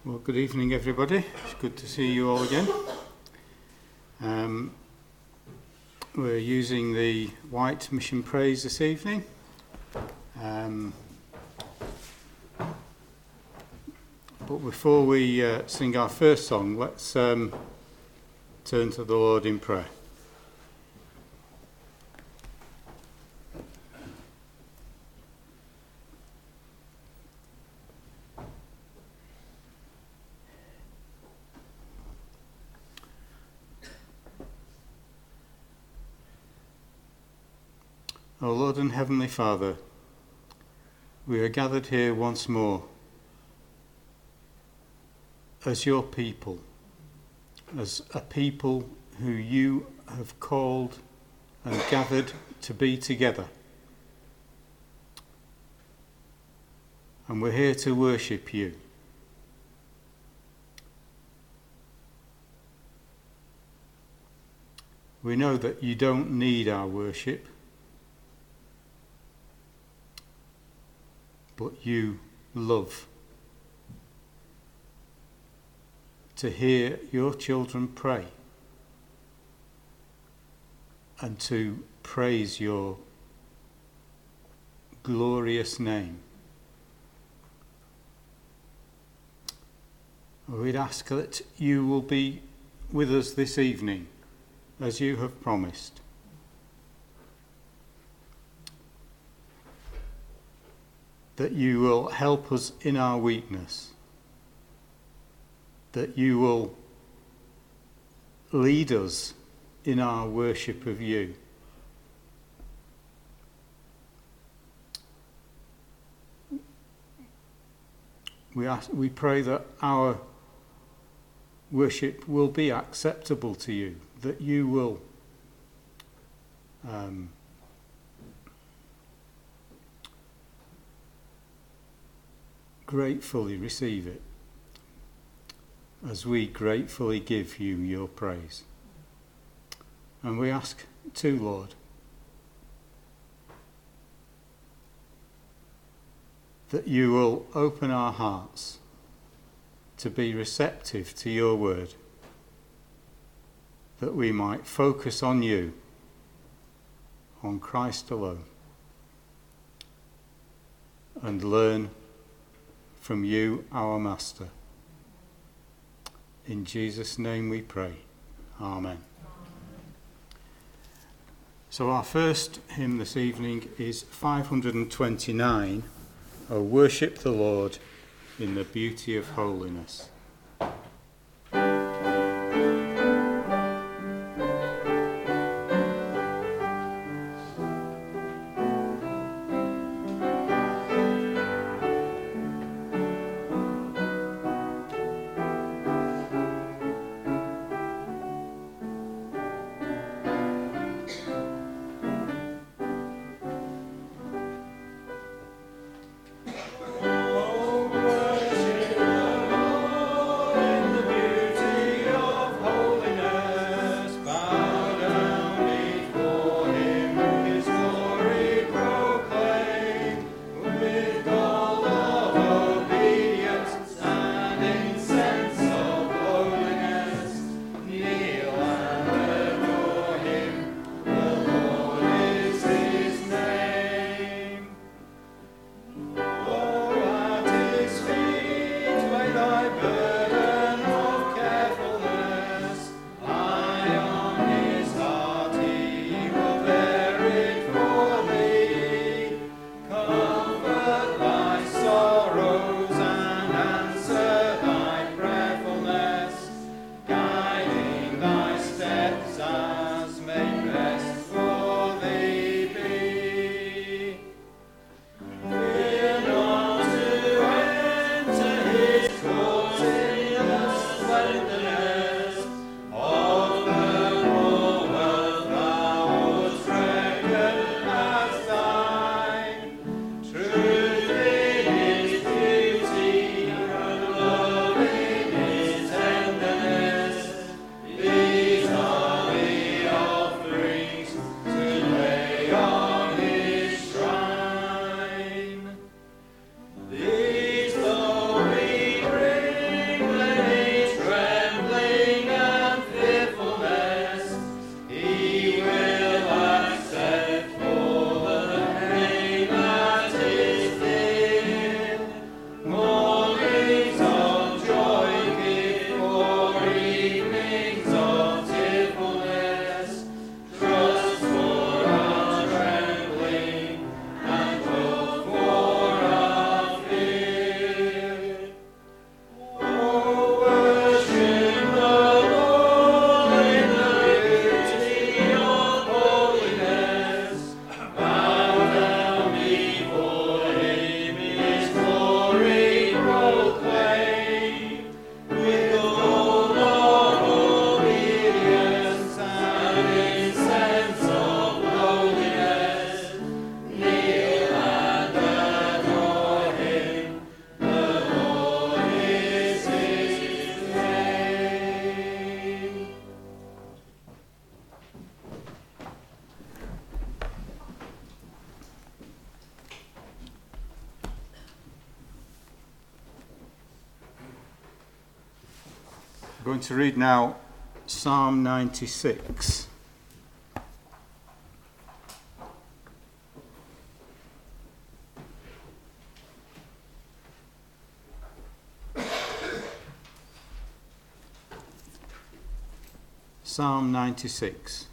Well, good evening, everybody. It's good to see you all again. We're using the White Mission Praise this evening. But before we sing our first song, let's turn to the Lord in prayer. O Lord and Heavenly Father, we are gathered here once more as your people, as a people who you have called and gathered to be together. And we're here to worship you. We know that you don't need our worship, but you love to hear your children pray and to praise your glorious name. We'd ask that you will be with us this evening as you have promised. That you will help us in our weakness, that you will lead us in our worship of you. We pray that our worship will be acceptable to you, that you will gratefully receive it as we gratefully give you your praise. And we ask too, Lord, that you will open our hearts to be receptive to your word, that we might focus on you, on Christ alone, and learn from you, our Master. In Jesus' name we pray. Amen. So our first hymn this evening is 529, O Worship the Lord in the Beauty of Holiness. Oh, worship the Lord. I'm going to read now Psalm 96. Psalm 96.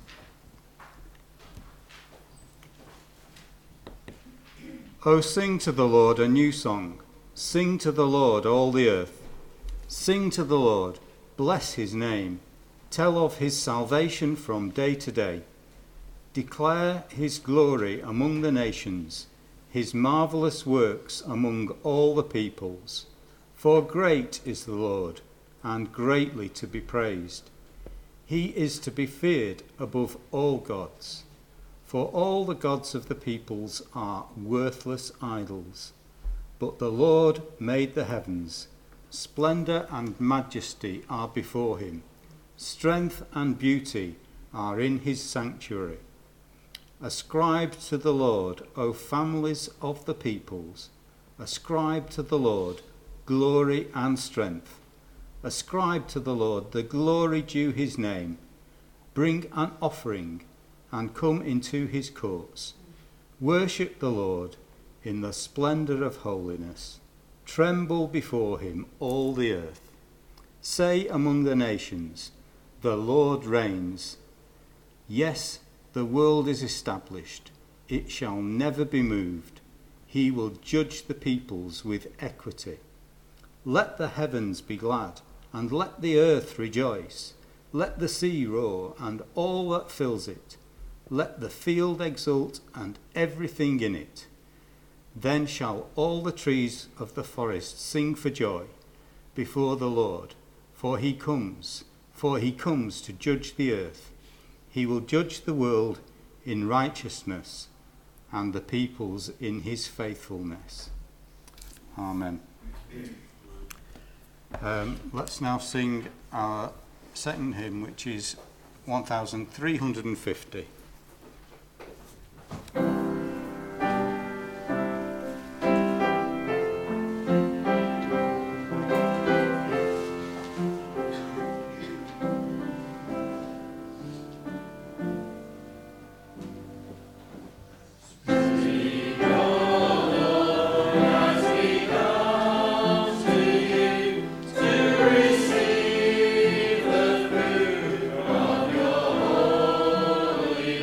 O sing to the Lord a new song. Sing to the Lord, all the earth. Sing to the Lord, bless his name. Tell of his salvation from day to day. Declare his glory among the nations, his marvellous works among all the peoples. For great is the Lord, and greatly to be praised. He is to be feared above all gods. For all the gods of the peoples are worthless idols. But the Lord made the heavens. Splendour and majesty are before him. Strength and beauty are in his sanctuary. Ascribe to the Lord, O families of the peoples. Ascribe to the Lord glory and strength. Ascribe to the Lord the glory due his name. Bring an offering and come into his courts. Worship the Lord in the splendour of holiness. Tremble before him, all the earth. Say among the nations, the Lord reigns. Yes, the world is established. It shall never be moved. He will judge the peoples with equity. Let the heavens be glad, and let the earth rejoice. Let the sea roar, and all that fills it. Let the field exult, and everything in it. Then shall all the trees of the forest sing for joy before the Lord, for he comes to judge the earth. He will judge the world in righteousness, and the peoples in his faithfulness. Amen. Let's now sing our second hymn, which is 1350. Receive the fruit of your holy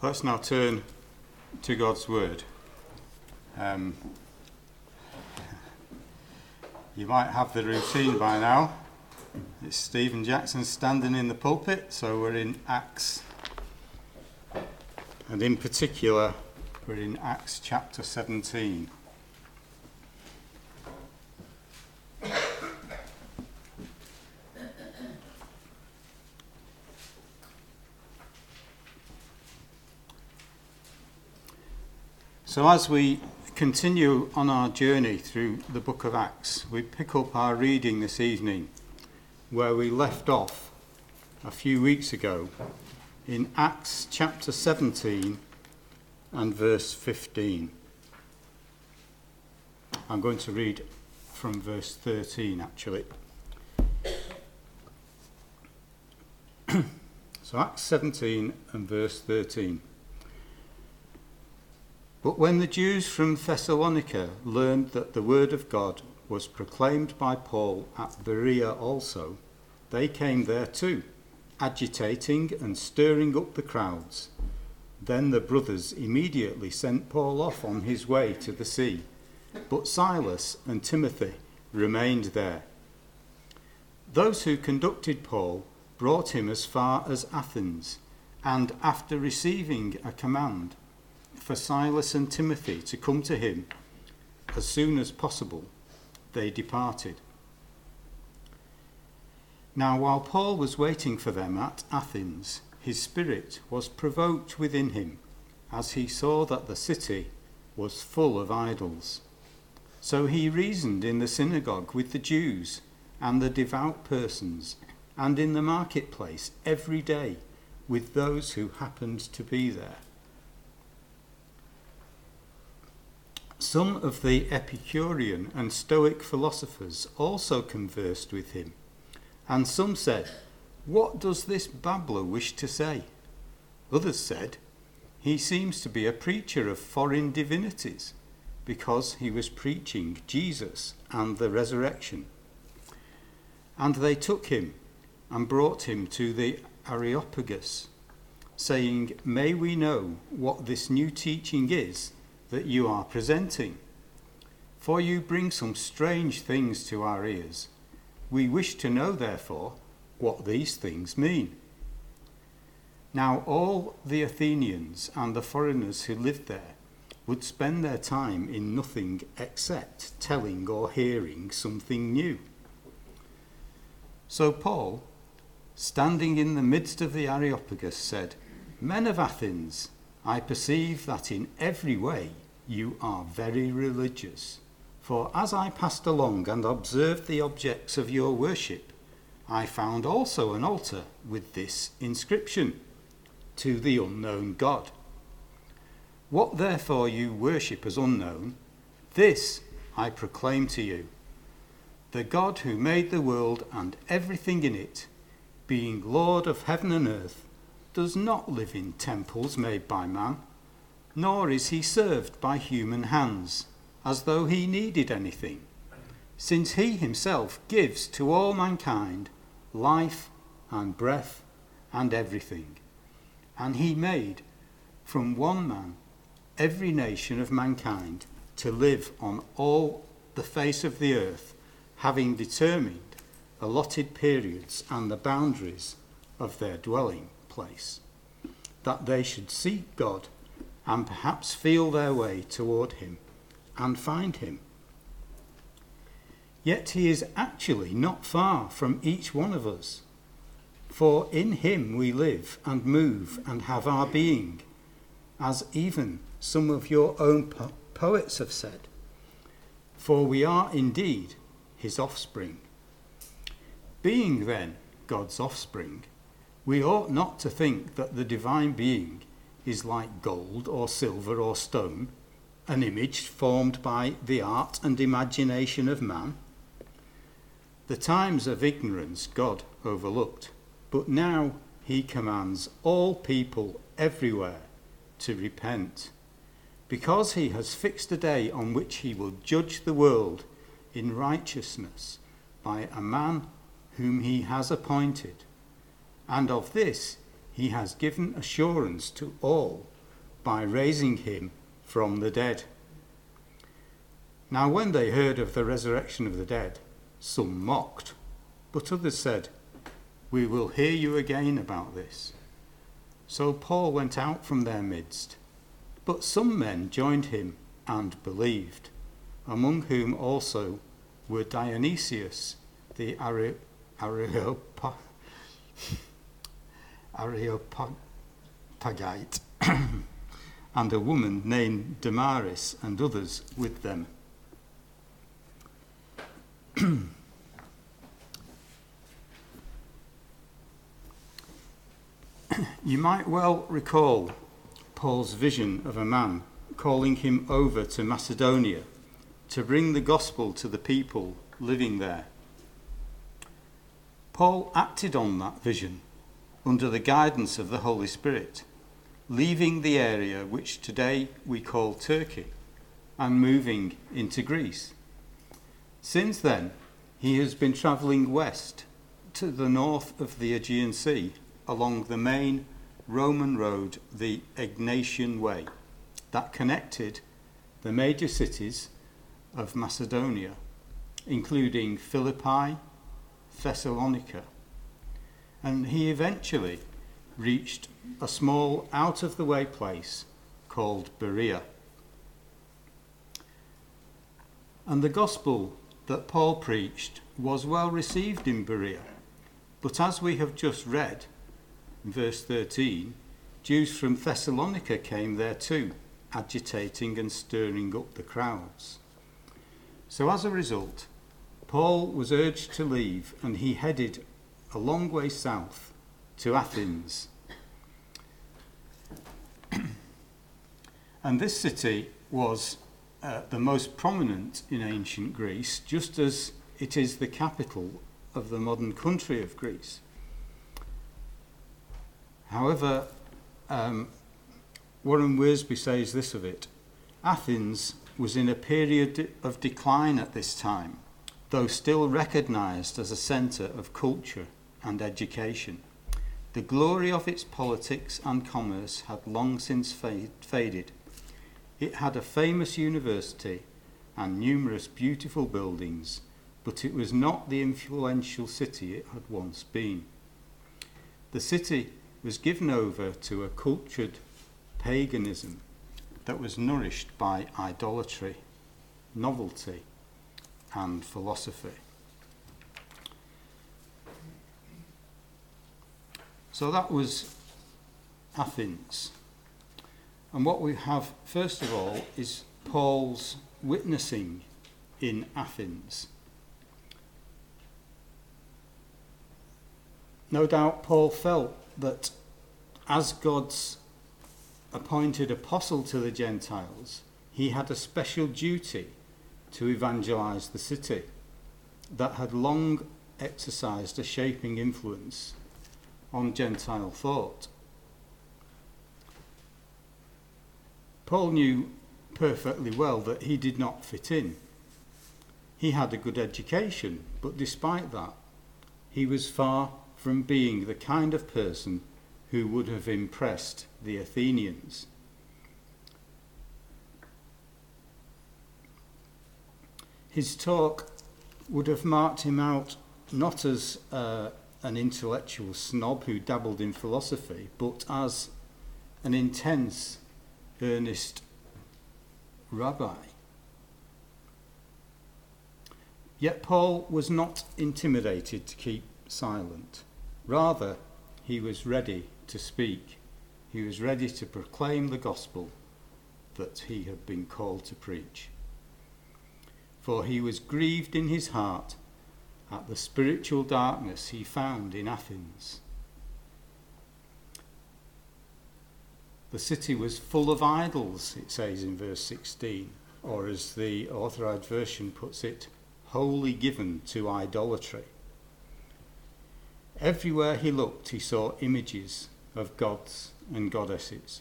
Let's now turn to God's Word. You might have the routine by now. It's Stephen Jackson standing in the pulpit, so we're in Acts. And in particular, we're in Acts chapter 17. So as we continue on our journey through the book of Acts, we pick up our reading this evening where we left off a few weeks ago in Acts chapter 17 and verse 15. I'm going to read from verse 13 actually. So Acts 17 and verse 13. But when the Jews from Thessalonica learned that the word of God was proclaimed by Paul at Berea also, they came there too, agitating and stirring up the crowds. Then the brothers immediately sent Paul off on his way to the sea, but Silas and Timothy remained there. Those who conducted Paul brought him as far as Athens, and after receiving a command for Silas and Timothy to come to him as soon as possible, they departed. Now while Paul was waiting for them at Athens, his spirit was provoked within him, as he saw that the city was full of idols. So he reasoned in the synagogue with the Jews and the devout persons, and in the marketplace every day with those who happened to be there. Some of the Epicurean and Stoic philosophers also conversed with him, and some said, "What does this babbler wish to say?" Others said, "He seems to be a preacher of foreign divinities, because he was preaching Jesus and the resurrection." And they took him and brought him to the Areopagus, saying, "May we know what this new teaching is that you are presenting? For you bring some strange things to our ears. We wish to know, therefore, what these things mean." Now all the Athenians and the foreigners who lived there would spend their time in nothing except telling or hearing something new. So Paul, standing in the midst of the Areopagus, said, "Men of Athens, I perceive that in every way you are very religious. For as I passed along and observed the objects of your worship, I found also an altar with this inscription, 'To the unknown God.' What therefore you worship as unknown, this I proclaim to you. The God who made the world and everything in it, being Lord of heaven and earth, does not live in temples made by man, nor is he served by human hands, as though he needed anything, since he himself gives to all mankind life and breath and everything. And he made from one man every nation of mankind to live on all the face of the earth, having determined allotted periods and the boundaries of their dwelling place, that they should seek God and perhaps feel their way toward him and find him. Yet he is actually not far from each one of us, for in him we live and move and have our being, as even some of your own poets have said, for we are indeed his offspring. Being then God's offspring, we ought not to think that the divine being is like gold or silver or stone, an image formed by the art and imagination of man. The times of ignorance God overlooked, but now he commands all people everywhere to repent, because he has fixed a day on which he will judge the world in righteousness by a man whom he has appointed. And of this he has given assurance to all by raising him from the dead. Now when they heard of the resurrection of the dead, some mocked, but others said, "We will hear you again about this." So Paul went out from their midst, but some men joined him and believed, among whom also were Dionysius the Areopagite and a woman named Damaris, and others with them. You might well recall Paul's vision of a man calling him over to Macedonia to bring the gospel to the people living there. Paul acted on that vision under the guidance of the Holy Spirit, leaving the area which today we call Turkey and moving into Greece. Since then, he has been travelling west to the north of the Aegean Sea along the main Roman road, the Egnatian Way, that connected the major cities of Macedonia, including Philippi, Thessalonica, and he eventually reached a small out-of-the-way place called Berea. And the gospel that Paul preached was well received in Berea, but as we have just read, in verse 13, Jews from Thessalonica came there too, agitating and stirring up the crowds. So as a result, Paul was urged to leave, and he headed a long way south to Athens. And this city was the most prominent in ancient Greece, just as it is the capital of the modern country of Greece. However, Warren Wiersbe says this of it: Athens was in a period of decline at this time, though still recognised as a centre of culture and education. The glory of its politics and commerce had long since faded. It had a famous university and numerous beautiful buildings, but it was not the influential city it had once been. The city was given over to a cultured paganism that was nourished by idolatry, novelty, and philosophy. So that was Athens. And what we have, first of all, is Paul's witnessing in Athens. No doubt Paul felt that as God's appointed apostle to the Gentiles, he had a special duty to evangelize the city that had long exercised a shaping influence on Gentile thought. Paul knew perfectly well that he did not fit in. He had a good education, but despite that, he was far from being the kind of person who would have impressed the Athenians. His talk would have marked him out not as an intellectual snob who dabbled in philosophy, but as an intense, earnest rabbi. Yet Paul was not intimidated to keep silent. Rather, he was ready to speak. He was ready to proclaim the gospel that he had been called to preach. For he was grieved in his heart at the spiritual darkness he found in Athens. The city was full of idols, it says in verse 16, or as the Authorized Version puts it, wholly given to idolatry. Everywhere he looked, he saw images of gods and goddesses.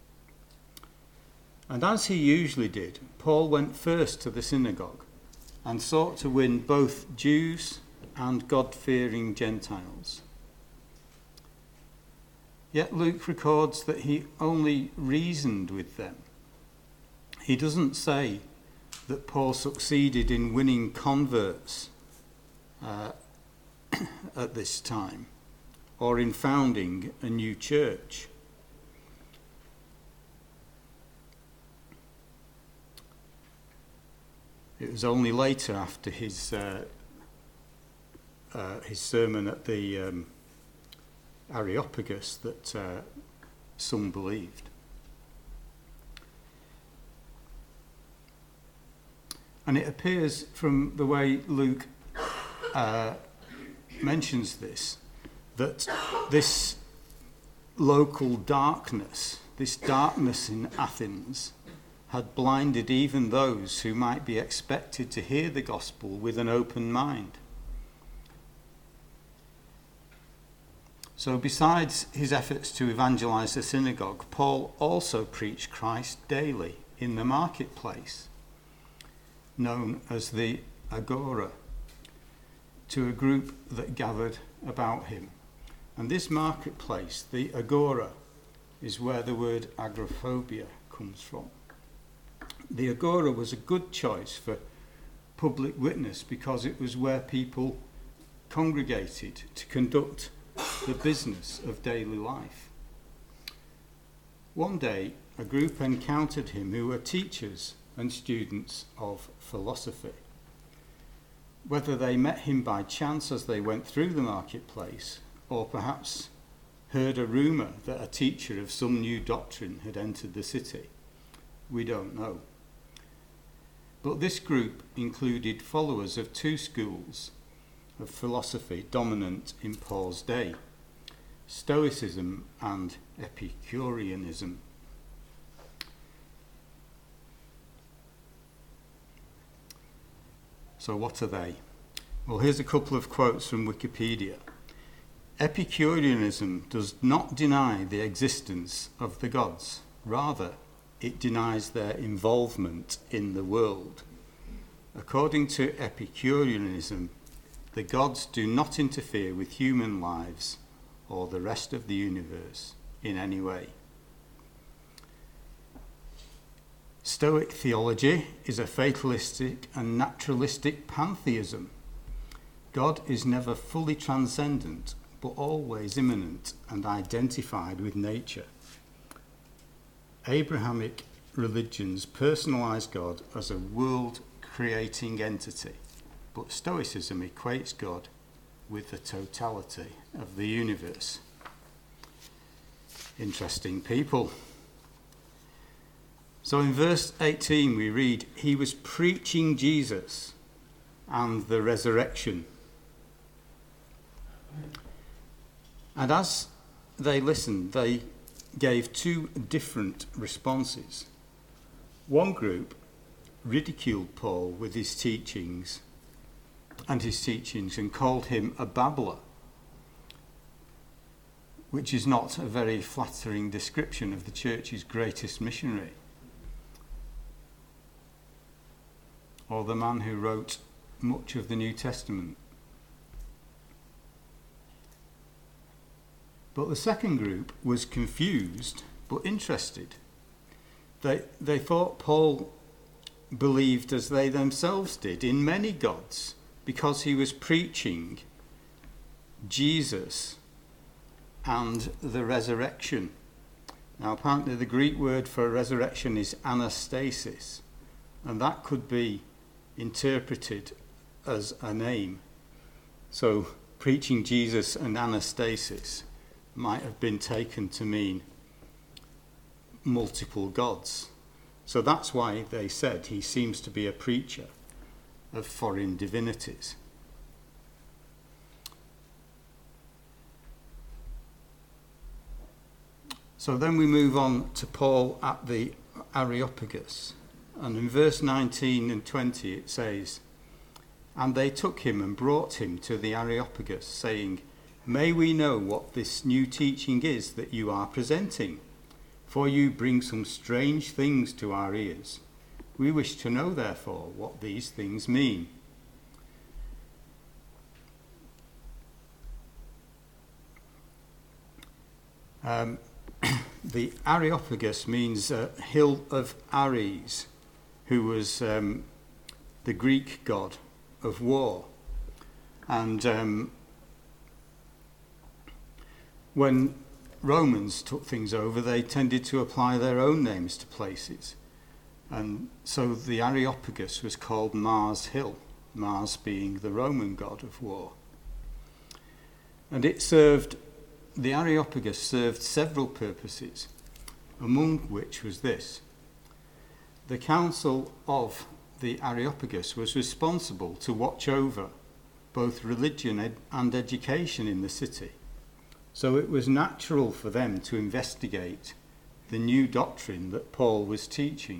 And as he usually did, Paul went first to the synagogue and sought to win both Jews and God-fearing Gentiles. Yet Luke records that he only reasoned with them. He doesn't say that Paul succeeded in winning converts at this time, or in founding a new church. It was only later, after his sermon at the Areopagus, that some believed. And it appears from the way Luke mentions this, that this local darkness, this darkness in Athens, had blinded even those who might be expected to hear the gospel with an open mind. So besides his efforts to evangelize the synagogue, Paul also preached Christ daily in the marketplace, known as the Agora, to a group that gathered about him. And this marketplace, the Agora, is where the word agoraphobia comes from. The Agora was a good choice for public witness because it was where people congregated to conduct the business of daily life. One day, a group encountered him who were teachers and students of philosophy. Whether they met him by chance as they went through the marketplace, or perhaps heard a rumour that a teacher of some new doctrine had entered the city, we don't know. But this group included followers of two schools of philosophy dominant in Paul's day: Stoicism and Epicureanism. So what are they? Well, here's a couple of quotes from Wikipedia. Epicureanism does not deny the existence of the gods. Rather, it denies their involvement in the world. According to Epicureanism, the gods do not interfere with human lives or the rest of the universe in any way. Stoic theology is a fatalistic and naturalistic pantheism. God is never fully transcendent, but always immanent and identified with nature. Abrahamic religions personalize God as a world-creating entity, but Stoicism equates God with the totality of the universe. Interesting people. So in verse 18 we read, he was preaching Jesus and the resurrection. And as they listened, they gave two different responses. One group ridiculed Paul with his teachings and called him a babbler, which is not a very flattering description of the church's greatest missionary, or the man who wrote much of the New Testament. But the second group was confused but interested. They thought Paul believed, as they themselves did, in many gods because he was preaching Jesus and the resurrection. Now, apparently the Greek word for resurrection is anastasis, and that could be interpreted as a name. So preaching Jesus and anastasis might have been taken to mean multiple gods. So that's why they said he seems to be a preacher of foreign divinities. So then we move on to Paul at the Areopagus. And in verse 19 and 20 it says, "And they took him and brought him to the Areopagus, saying, 'May we know what this new teaching is that you are presenting? For you bring some strange things to our ears. We wish to know, therefore, what these things mean.'" Um, the Areopagus means hill of Ares, who was the Greek god of war. And when Romans took things over, they tended to apply their own names to places. And so the Areopagus was called Mars Hill, Mars being the Roman god of war. And the Areopagus served several purposes, among which was this. The council of the Areopagus was responsible to watch over both religion and education in the city. So it was natural for them to investigate the new doctrine that Paul was teaching.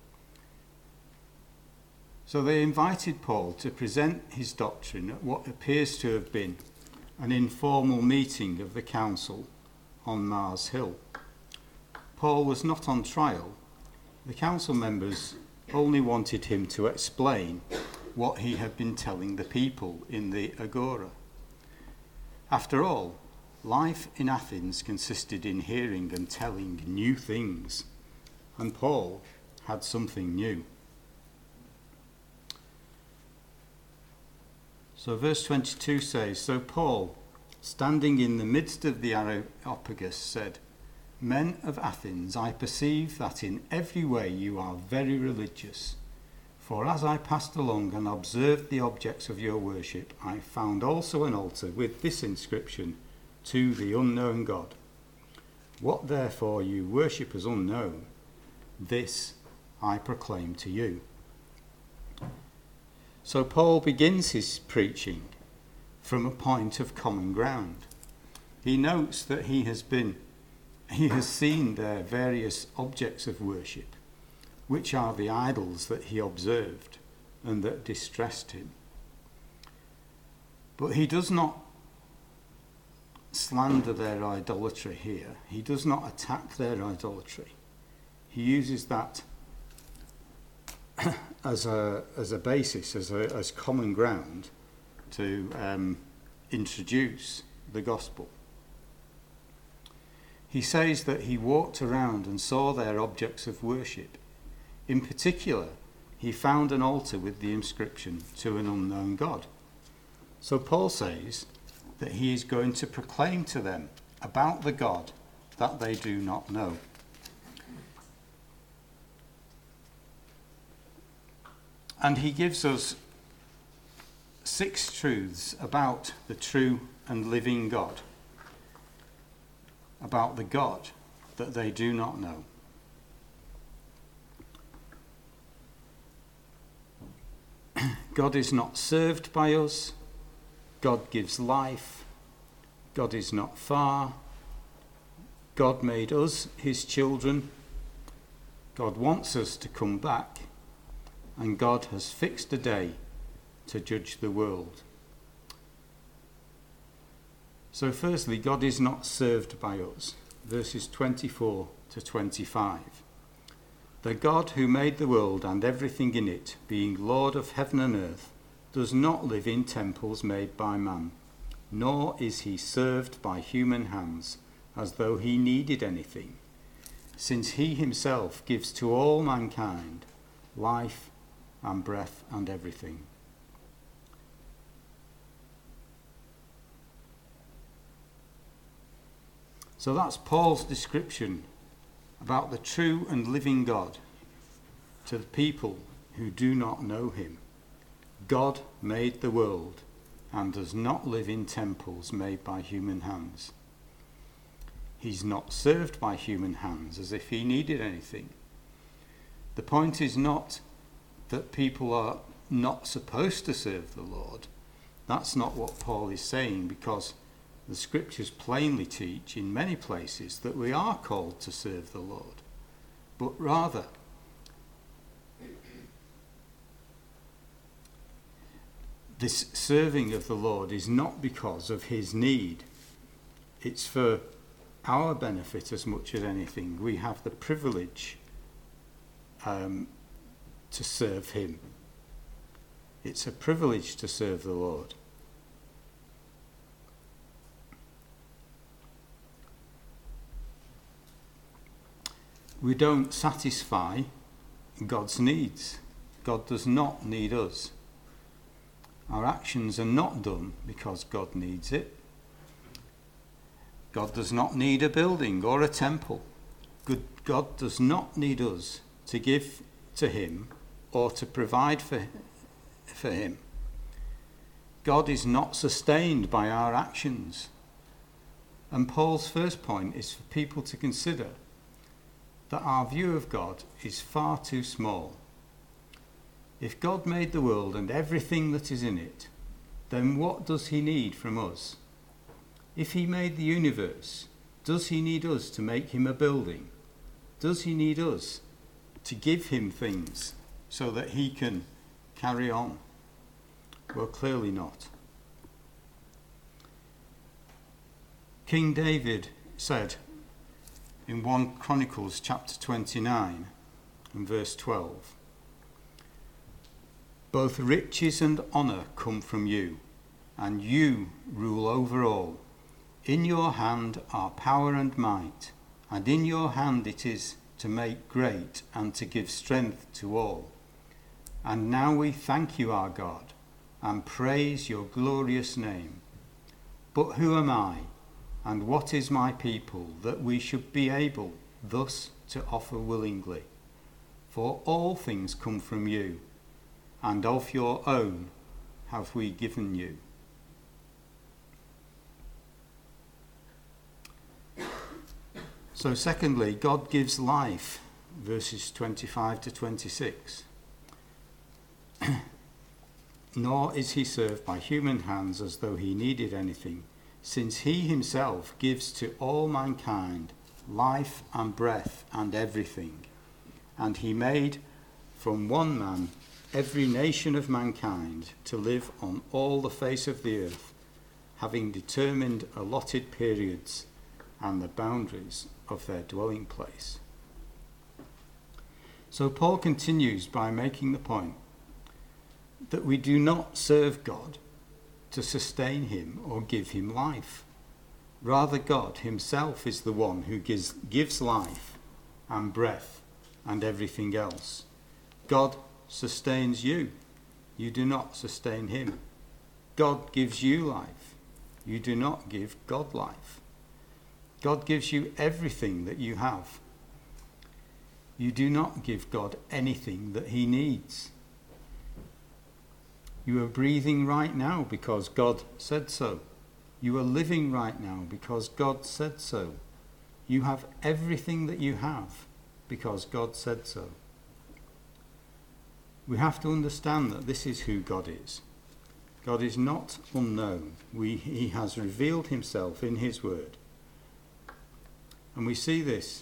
So they invited Paul to present his doctrine at what appears to have been an informal meeting of the council on Mars Hill. Paul was not on trial. The council members only wanted him to explain what he had been telling the people in the Agora. After all, life in Athens consisted in hearing and telling new things, and Paul had something new. So verse 22 says, So Paul, standing in the midst of the Areopagus, said, Men of Athens, I perceive that in every way you are very religious. For as I passed along and observed the objects of your worship, I found also an altar with this inscription, To the unknown God. What therefore you worship as unknown, this I proclaim to you. So Paul begins his preaching from a point of common ground. He notes that he has seen their various objects of worship, which are the idols that he observed and that distressed him. But he does not slander their idolatry here. He does not attack their idolatry. He uses that as a basis, as common ground to introduce the gospel. He says that he walked around and saw their objects of worship. In particular, he found an altar with the inscription, To an unknown God. So Paul says that he is going to proclaim to them about the God that they do not know. And he gives us 6 truths about the true and living God, about the God that they do not know. God is not served by us. God gives life. God is not far. God made us his children. God wants us to come back. And God has fixed a day to judge the world. So firstly, God is not served by us. Verses 24 to 25. The God who made the world and everything in it, being Lord of heaven and earth, does not live in temples made by man, nor is he served by human hands, as though he needed anything, since he himself gives to all mankind life and breath and everything. So that's Paul's description about the true and living God to the people who do not know him. God made the world and does not live in temples made by human hands. He's not served by human hands as if he needed anything. The point is not that people are not supposed to serve the Lord. That's not what Paul is saying, because the scriptures plainly teach in many places that we are called to serve the Lord. But rather, this serving of the Lord is not because of his need. It's for our benefit as much as anything. We have the privilege to serve him. It's a privilege to serve the Lord. We don't satisfy God's needs. God does not need us. Our actions are not done because God needs it. God does not need a building or a temple. God does not need us to give to him or to provide for him. God is not sustained by our actions. And Paul's first point is for people to consider that our view of God is far too small. If God made the world and everything that is in it, then what does he need from us? If he made the universe, does he need us to make him a building? Does he need us to give him things so that he can carry on? Well, clearly not. King David said in 1 Chronicles chapter 29 and verse 12, "Both riches and honour come from you, and you rule over all. In your hand are power and might, and in your hand it is to make great and to give strength to all. And now we thank you, our God, and praise your glorious name. But who am I, and what is my people, that we should be able thus to offer willingly? For all things come from you, and of your own have we given you." So secondly, God gives life, verses 25 to 26. "Nor is he served by human hands as though he needed anything, since he himself gives to all mankind life and breath and everything. And he made from one man every nation of mankind to live on all the face of the earth, having determined allotted periods and the boundaries of their dwelling place." So Paul continues by making the point that we do not serve God to sustain him or give him life. Rather, God himself is the one who gives life and breath and everything else. God sustains you. You do not sustain him. God gives you life. You do not give God life. God gives you everything that you have. You do not give God anything that he needs. You are breathing right now because God said so. You are living right now because God said so. You have everything that you have because God said so. We have to understand that this is who God is. God is not unknown. He has revealed himself in his word. And we see this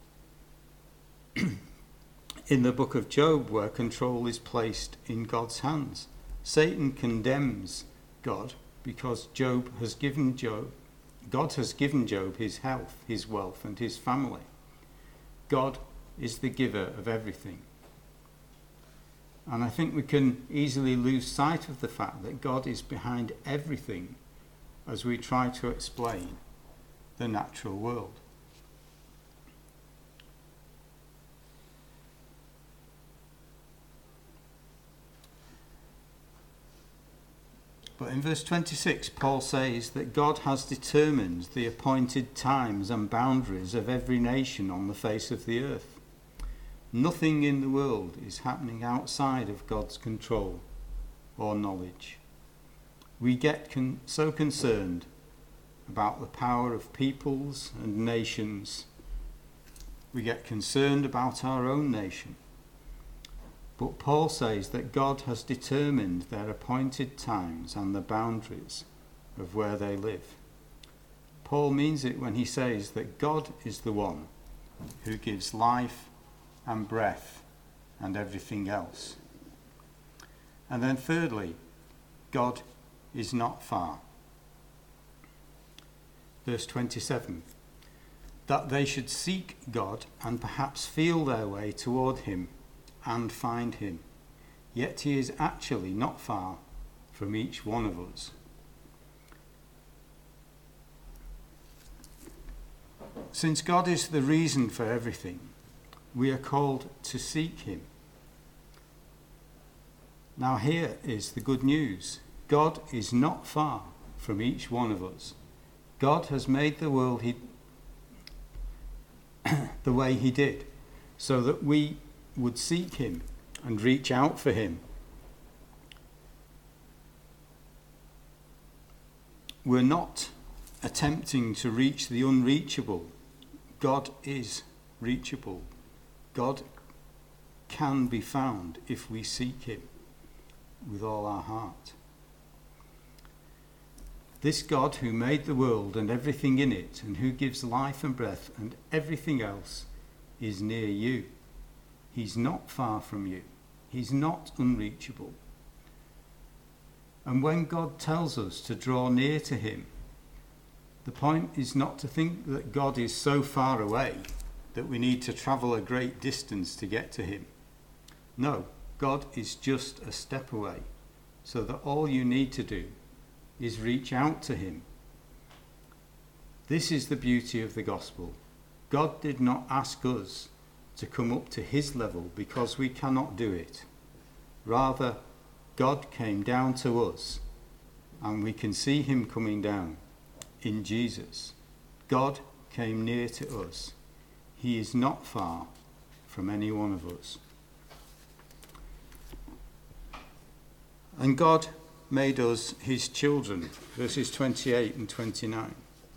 in the book of Job, where control is placed in God's hands. Satan condemns God because God has given Job his health, his wealth, and his family. God is the giver of everything. And I think we can easily lose sight of the fact that God is behind everything as we try to explain the natural world. But in verse 26, Paul says that God has determined the appointed times and boundaries of every nation on the face of the earth. Nothing in the world is happening outside of God's control or knowledge. We get so concerned about the power of peoples and nations. We get concerned about our own nation. But Paul says that God has determined their appointed times and the boundaries of where they live. Paul means it when he says that God is the one who gives life and breath and everything else. And then thirdly, God is not far. Verse 27, that they should seek God and perhaps feel their way toward him and find him. Yet he is actually not far from each one of us. Since God is the reason for everything, we are called to seek him. Now here is the good news. God is not far from each one of us. God has made the world the way he did, so that we would seek him and reach out for him. We're not attempting to reach the unreachable. God is reachable. God can be found if we seek him with all our heart. This God who made the world and everything in it, and who gives life and breath and everything else, is near you. He's not far from you. He's not unreachable. And when God tells us to draw near to him, the point is not to think that God is so far away that we need to travel a great distance to get to him. No, God is just a step away, so that all you need to do is reach out to him. This is the beauty of the gospel. God did not ask us to come up to his level because we cannot do it. Rather, God came down to us, and we can see him coming down in Jesus. God came near to us. He is not far from any one of us. And God made us his children, verses 28 and 29.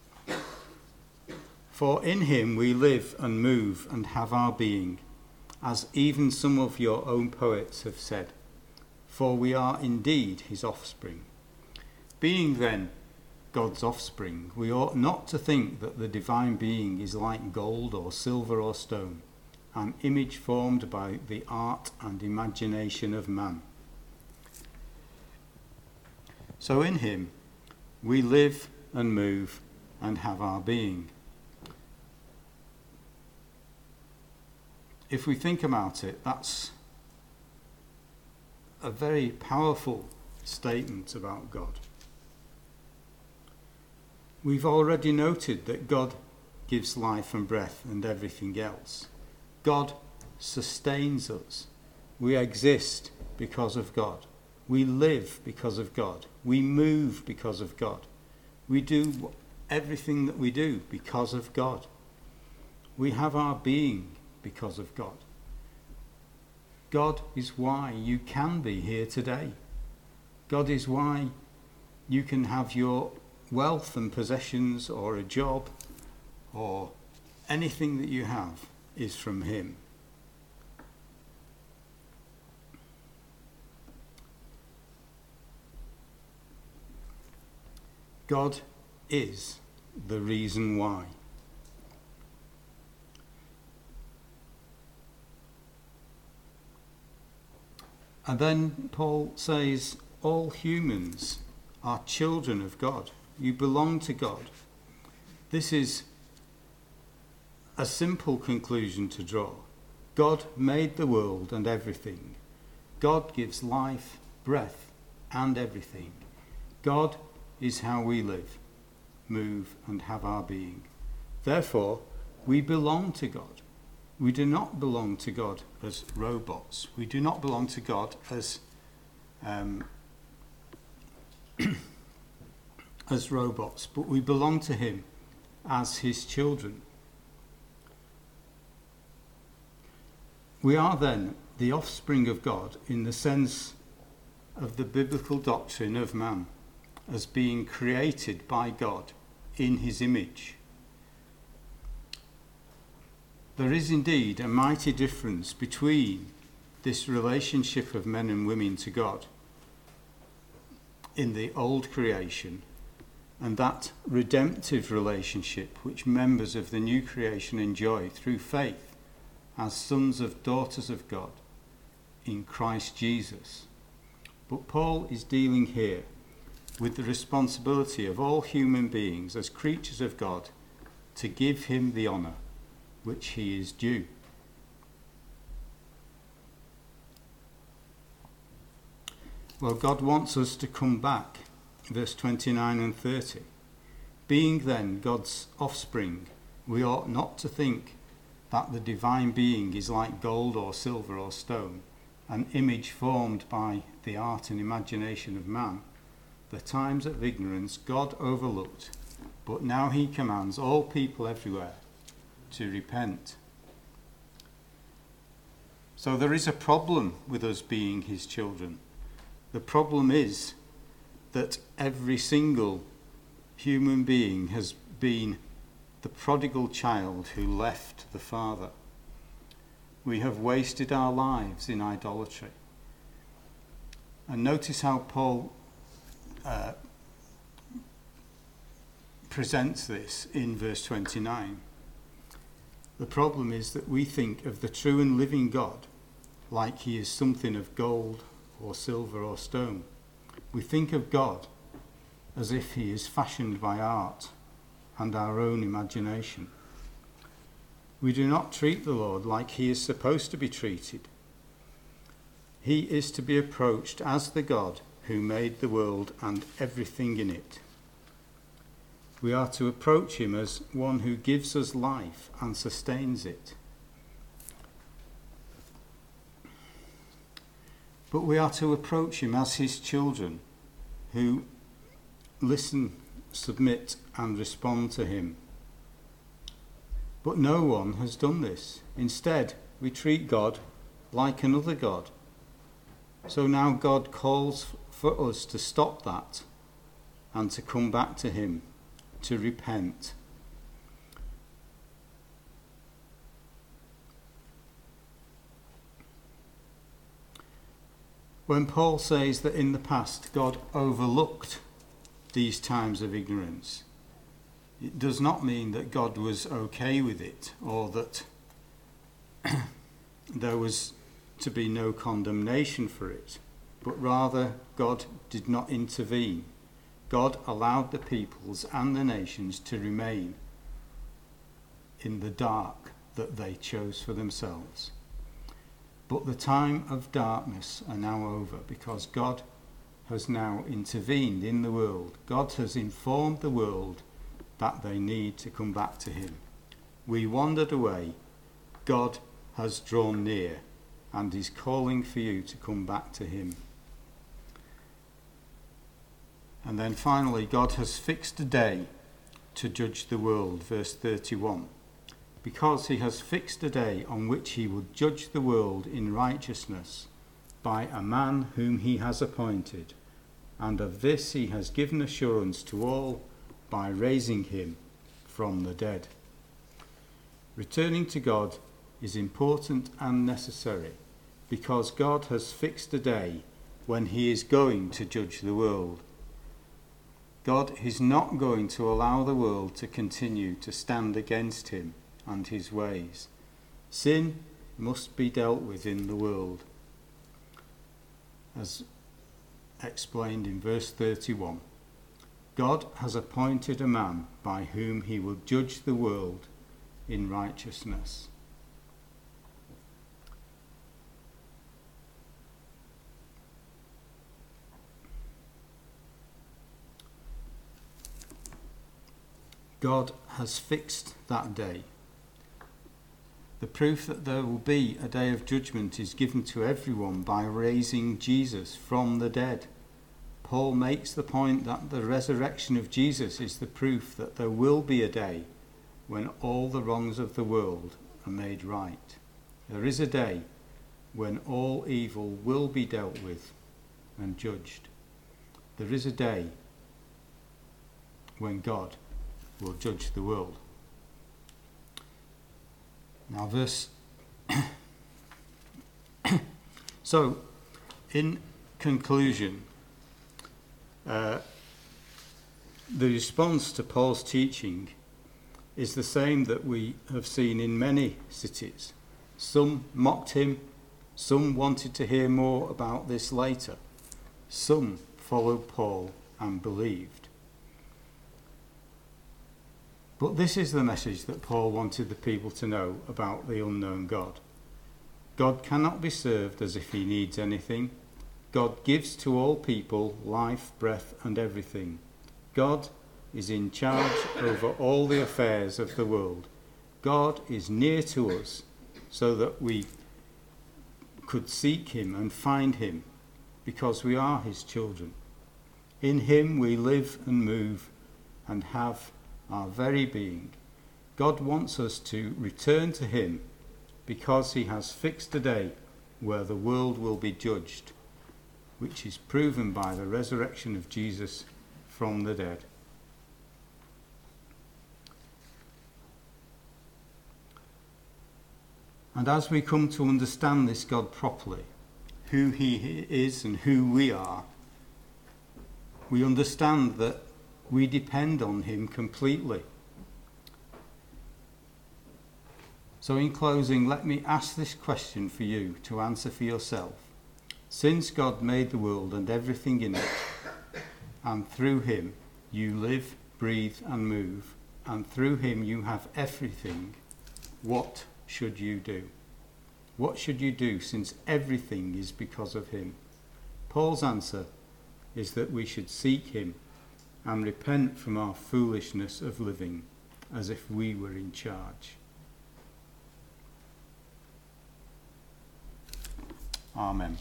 For in him we live and move and have our being, as even some of your own poets have said. For we are indeed his offspring. Being then God's offspring, we ought not to think that the divine being is like gold or silver or stone, an image formed by the art and imagination of man. So in him we live and move and have our being. If we think about it, that's a very powerful statement about God. We've already noted that God gives life and breath and everything else. God sustains us. We exist because of God. We live because of God. We move because of God. We do everything that we do because of God. We have our being because of God. God is why you can be here today. God is why you can have your wealth and possessions, or a job, or anything that you have is from him. God is the reason why. And then Paul says, all humans are children of God. You belong to God. This is a simple conclusion to draw. God made the world and everything. God gives life, breath, and everything. God is how we live, move, and have our being. Therefore, we belong to God. We do not belong to God as robots. We do not belong to God as as robots, but we belong to him as his children. We are then the offspring of God in the sense of the biblical doctrine of man as being created by God in his image. There is indeed a mighty difference between this relationship of men and women to God in the old creation and that redemptive relationship which members of the new creation enjoy through faith as sons and daughters of God in Christ Jesus. But Paul is dealing here with the responsibility of all human beings as creatures of God to give him the honour which he is due. Well, God wants us to come back, verse 29 and 30. Being then God's offspring, we ought not to think that the divine being is like gold or silver or stone, an image formed by the art and imagination of man, the times of ignorance God overlooked, but now he commands all people everywhere to repent. So there is a problem with us being his children. The problem is that every single human being has been the prodigal child who left the Father. We have wasted our lives in idolatry. And notice how Paul presents this in verse 29. The problem is that we think of the true and living God like he is something of gold or silver or stone. We think of God as if he is fashioned by art and our own imagination. We do not treat the Lord like he is supposed to be treated. He is to be approached as the God who made the world and everything in it. We are to approach him as one who gives us life and sustains it. But we are to approach him as his children who listen, submit and respond to him. But no one has done this. Instead, we treat God like another God. So now God calls for us to stop that and to come back to him, to repent. When Paul says that in the past God overlooked these times of ignorance, it does not mean that God was okay with it or that there was to be no condemnation for it, but rather God did not intervene. God allowed the peoples and the nations to remain in the dark that they chose for themselves. But the time of darkness are now over because God has now intervened in the world. God has informed the world that they need to come back to him. We wandered away. God has drawn near and is calling for you to come back to him. And then finally, God has fixed a day to judge the world, verse 31. Because he has fixed a day on which he will judge the world in righteousness by a man whom he has appointed. And of this he has given assurance to all by raising him from the dead. Returning to God is important and necessary because God has fixed a day when he is going to judge the world. God is not going to allow the world to continue to stand against him and his ways. Sin must be dealt with in the world, as explained in verse 31. God has appointed a man by whom he will judge the world in righteousness. God has fixed that day. The proof that there will be a day of judgment is given to everyone by raising Jesus from the dead. Paul makes the point that the resurrection of Jesus is the proof that there will be a day when all the wrongs of the world are made right. There is a day when all evil will be dealt with and judged. There is a day when God will judge the world. Now so in conclusion, the response to Paul's teaching is the same that we have seen in many cities. Some mocked him, some wanted to hear more about this later, some followed Paul and believed. But this is the message that Paul wanted the people to know about the unknown God. God cannot be served as if he needs anything. God gives to all people life, breath and everything. God is in charge over all the affairs of the world. God is near to us so that we could seek him and find him because we are his children. In him we live and move and have our very being. God wants us to return to him because he has fixed a day where the world will be judged, which is proven by the resurrection of Jesus from the dead. And as we come to understand this God properly, who he is and who we are, we understand that we depend on him completely. So in closing, let me ask this question for you to answer for yourself. Since God made the world and everything in it, and through him you live, breathe and move, and through him you have everything, what should you do? What should you do, since everything is because of him? Paul's answer is that we should seek him and repent from our foolishness of living as if we were in charge. Amen.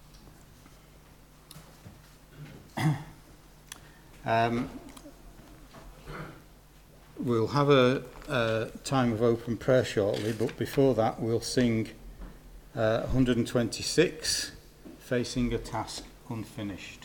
We'll have a time of open prayer shortly, but before that we'll sing 126, Facing a Task Unfinished.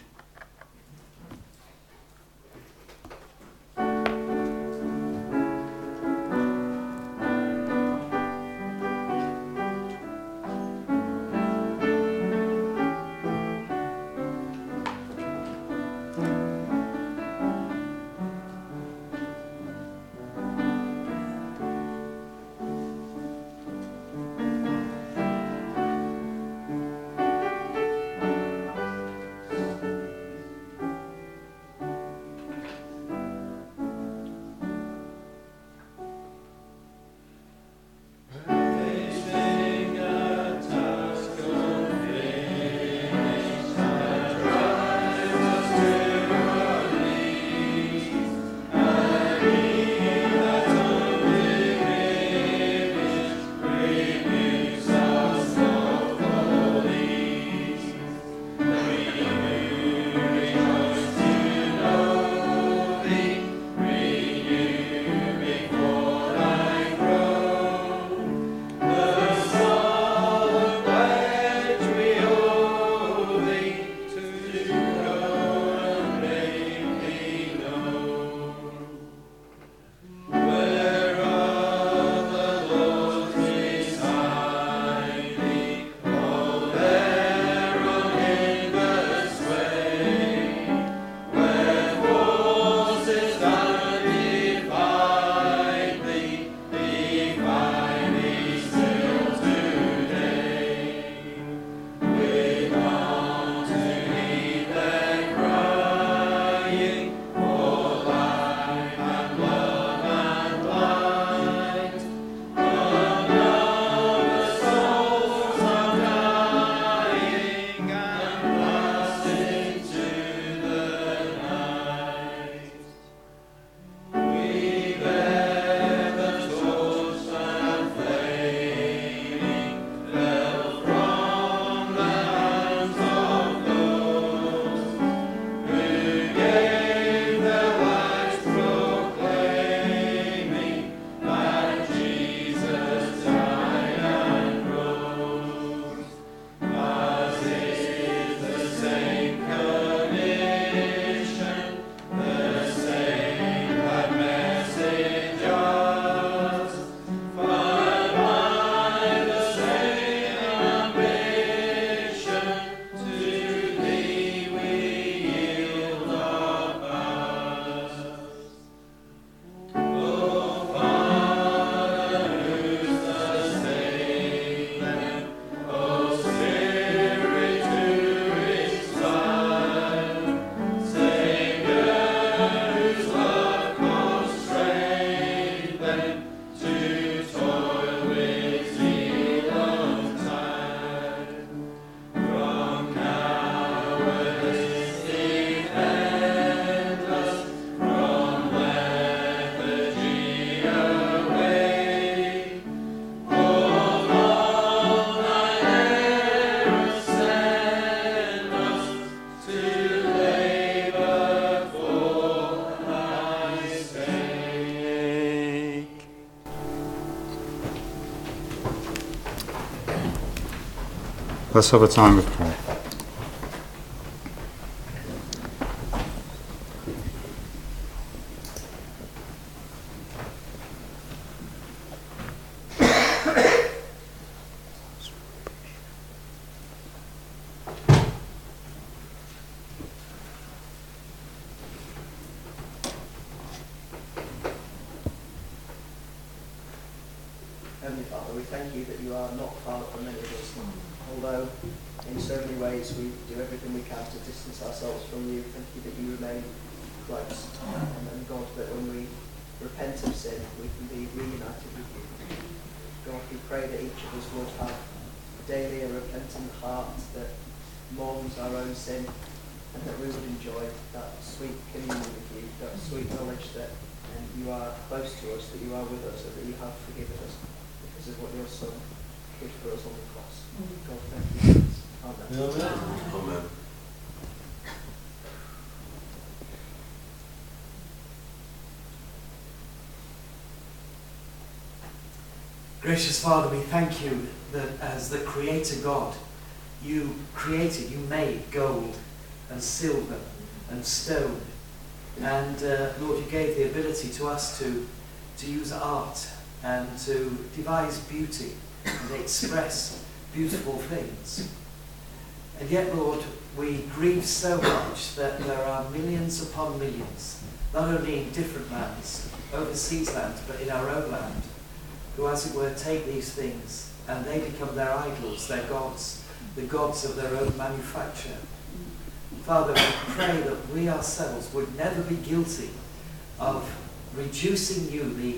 Let's have a time of prayer. Heavenly Father, we thank you that you are not far from any of us. Although in so many ways we do everything we can to distance ourselves from you, thank you that you remain close. And God, that when we repent of sin, we can be reunited with you. God, we pray that each of us would have daily a repentant heart that mourns our own sin, and that we would enjoy that sweet communion with you, that sweet knowledge that you are close to us, that you are with us, and that you have forgiven us because of what your Son did for us on the cross. God, thank you. Amen. Amen. Gracious Father, we thank you that as the Creator God, you made gold and silver and stone. And Lord, you gave the ability to us to use art and to devise beauty and express beautiful things. And yet, Lord, we grieve so much that there are millions upon millions, not only in different lands, overseas lands, but in our own land, who, as it were, take these things and they become their idols, their gods, the gods of their own manufacture. Father, we pray that we ourselves would never be guilty of reducing you, the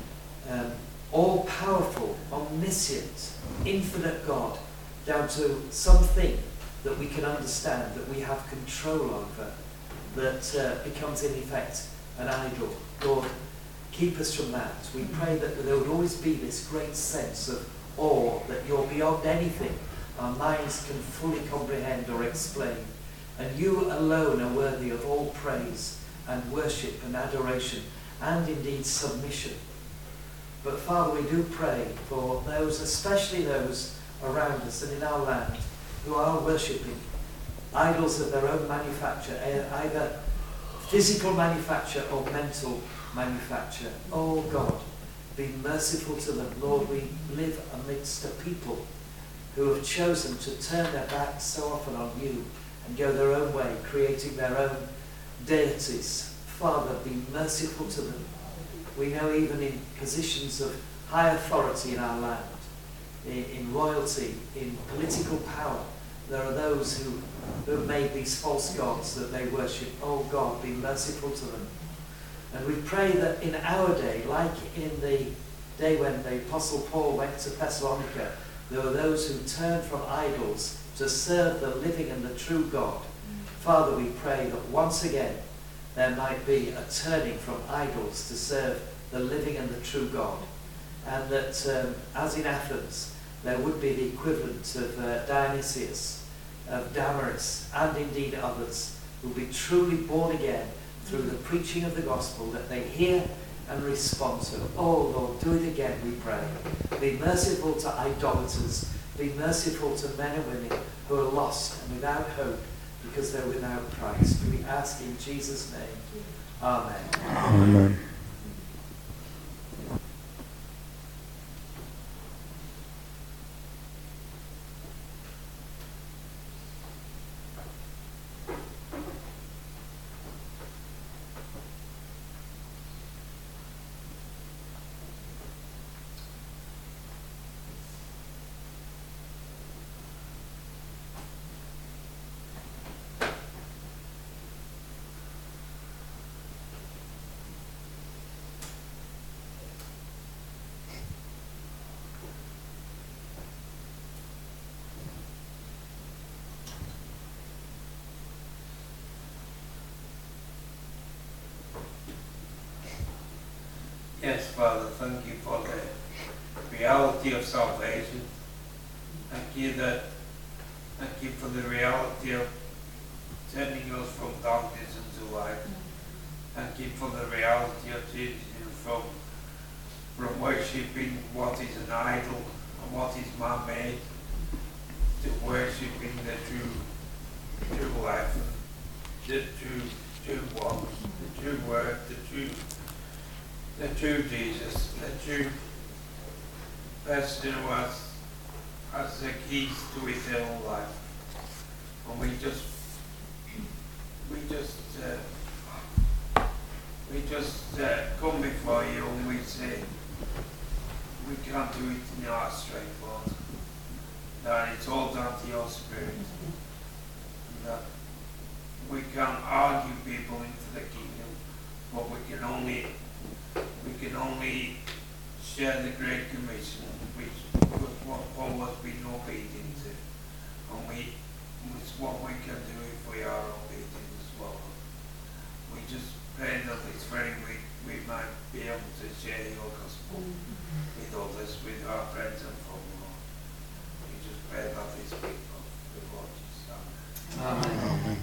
all-powerful, omniscient, infinite God, down to something that we can understand, that we have control over, that becomes in effect an idol. Lord, keep us from that. We pray that there would always be this great sense of awe, that you're beyond anything our minds can fully comprehend or explain. And you alone are worthy of all praise and worship and adoration and indeed submission. But Father, we do pray for those, especially those around us and in our land, who are worshipping idols of their own manufacture, either physical manufacture or mental manufacture. Oh God, be merciful to them. Lord, we live amidst a people who have chosen to turn their backs so often on you and go their own way, creating their own deities. Father, be merciful to them. We know even in positions of high authority in our land, in royalty, in political power, there are those who have made these false gods that they worship. Oh God, be merciful to them. And we pray that in our day, like in the day when the Apostle Paul went to Thessalonica, there were those who turned from idols to serve the living and the true God. Father, we pray that once again there might be a turning from idols to serve the living and the true God. And that, as in Athens, there would be the equivalent of Dionysius, of Damaris, and indeed others, who will be truly born again through the preaching of the gospel that they hear and respond to. Oh Lord, do it again, we pray. Be merciful to idolaters. Be merciful to men and women who are lost and without hope because they're without Christ. We ask in Jesus' name. Amen. Amen. Yes, Father, thank you for the reality of salvation. Thank you for the reality of turning us from darkness into light. Thank you for the reality of changing us from worshipping what is an idol and what is man-made to worshipping the true life, the true one, the true word, the true Jesus, the true person who has the keys to eternal life. And we just come before you and we say, we can't do it in our strength, Lord. That it's all down to your Spirit. That we can argue people into the kingdom, but we can only share the Great Commission, which was what Paul was being obedient to. And it's what we can do if we are obedient as well. We just pray that this very week we might be able to share your gospel with others, with our friends and family. We just pray that this week of the Lord Jesus. Amen. Amen.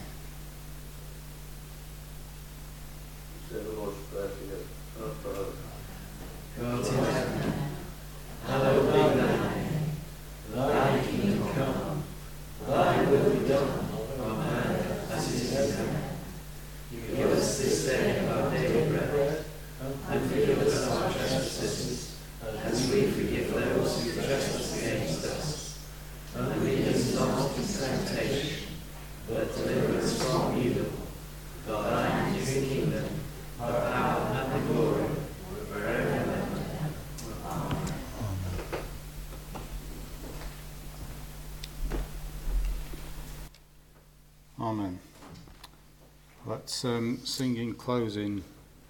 Say the Lord's Prayer together. Our Father, God in heaven, hallowed be thy name. Thy kingdom come, thy will be done on earth as it is in heaven. Give us this day our daily bread, and forgive us our trespasses, as we forgive those who trespass against us. And lead us not into temptation, but deliver us from evil. For thine is the kingdom, the power, and the glory, forever and ever. Amen. Amen. Let's sing in closing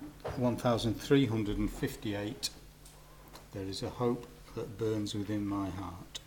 1358. There is a hope that burns within my heart.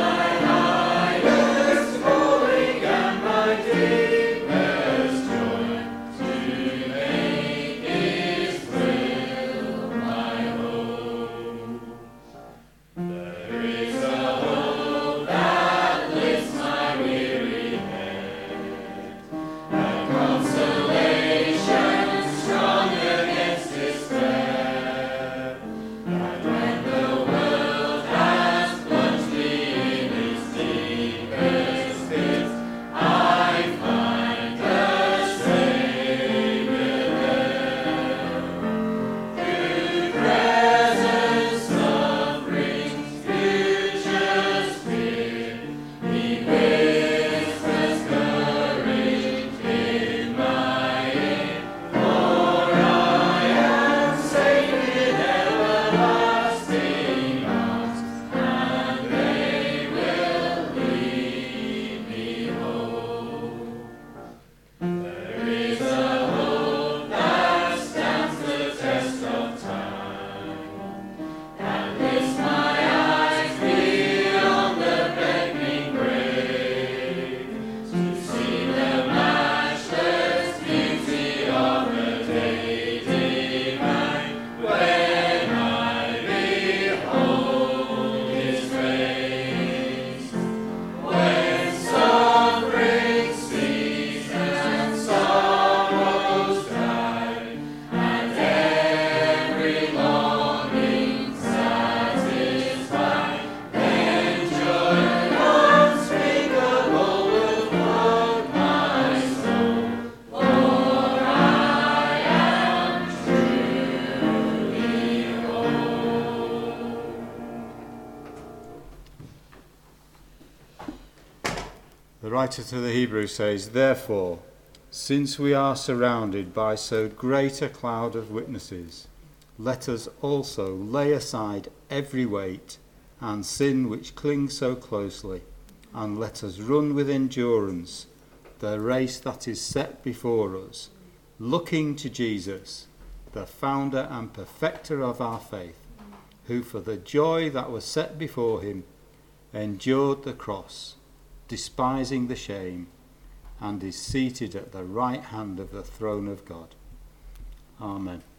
Deepest joy. writer to the Hebrews says, "Therefore, since we are surrounded by so great a cloud of witnesses, let us also lay aside every weight and sin which clings so closely, and let us run with endurance the race that is set before us, looking to Jesus, the founder and perfecter of our faith, who for the joy that was set before him endured the cross, despising the shame, and is seated at the right hand of the throne of God." Amen.